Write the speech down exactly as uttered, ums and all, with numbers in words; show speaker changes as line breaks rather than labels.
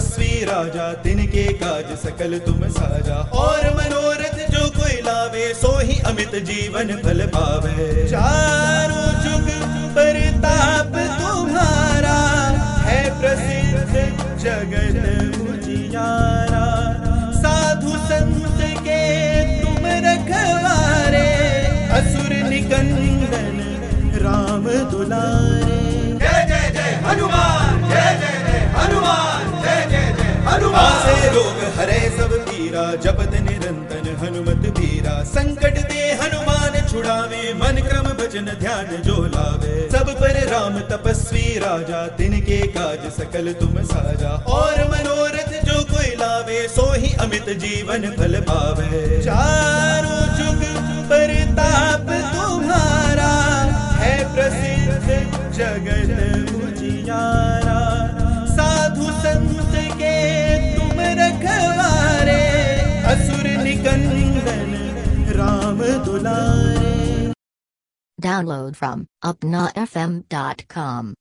तपस्वी राजा, तिनके काज सकल तुम साजा। और मनोरथ जो कोई लावे, सो ही अमित जीवन फल पावे। चारों जुग परताप तुम्हारा, है प्रसिद्ध जगत उजियारा। साधु संत के तुम रखवारे, असुर निकंदन राम दुलारे।
जय जय जय हनुमान, जय जय जय हनुमान, जय जय जय हनुमान।
आसे रोग हरे सब पीरा, जपत निरंतन हनुमत बीरा। संकट दे हनुमान छुड़ावे, मन क्रम भजन ध्यान जो लावे। सब पर राम तपस्वी राजा, तिनके काज सकल तुम साजा। और मनोरथ जो कोई लावे, सो ही अमित जीवन फल पावे। चारों जुग परताप तुम्हारा, है प्रसिद्ध जगत उजियारा। साधु संत के तुम रखवारे, असुर निकंदन राम दुलारे।
Download from upna f m dot com.